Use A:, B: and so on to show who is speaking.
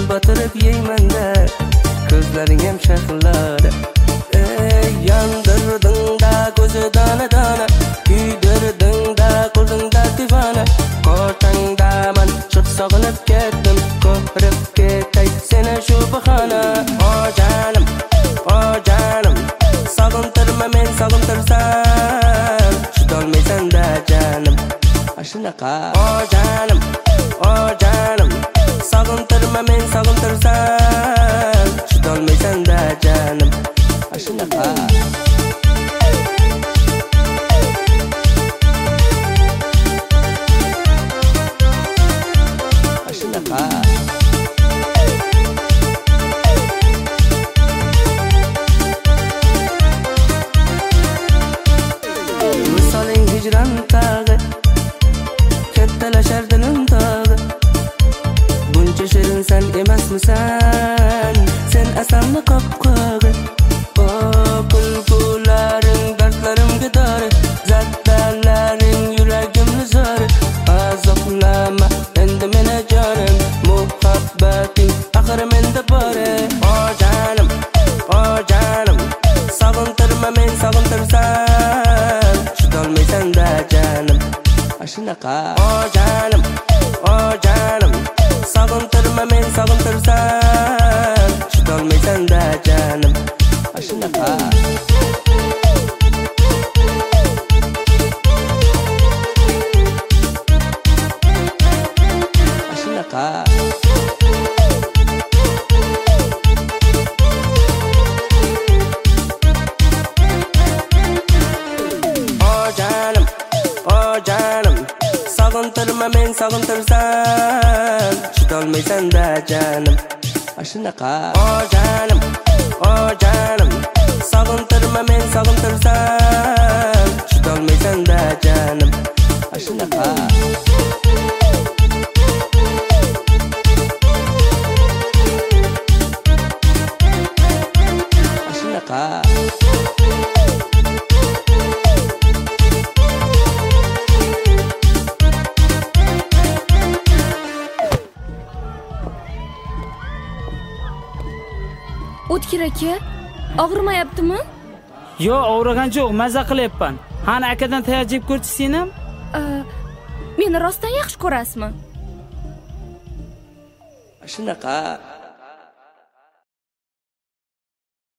A: batırıp yeymanda ko'zlaring ham shaqilladi. Yandirding da ko'zi dana dana, kuydirding da qo'lingda divana. Qo'rqingda men chiq sog'inib ketdim, ko'rib ketay seni shu bahona. O canım, sog'intirma men sog'intirsam, chidolmaysan da canım. Shunaqa. O canım, sog'intirma men sog'intirsam, chidolmaysan da canım. Shunaqa. Misoling hijron tag'i, kattalashar dilim tag'i. Buncha shirin sen emasmisan, sen asamni qopqog'i. O kulgularing dardlarimga dori, zaddalaring yuragimni zori. Azoblama endi meni jonim, muhabbating axir menda bor. O canım, sog'intirma men sog'intirsam, chidolmaysan da canım. Shunaqa. O canım, sog'intirma men sog'intirsam, chidolmaysan da canım. Shunaqa. Shunaqa. Sog'intirma men sog'intirsam, chidolmaysan da canım. Shunaqa. O canım, sog'intirma men sog'intirsam, chidolmaysan da canım. Shunaqa. Shunaqa.
B: O'tkir aka, og'rimayaptimi?
C: Yo'q, og'rigan yo'q, maza qilyapman. Qani akadan tayyor jeb ko'rchi senam?
B: Meni rostdan yaxshi ko'rasizmi?
A: Shunaqa.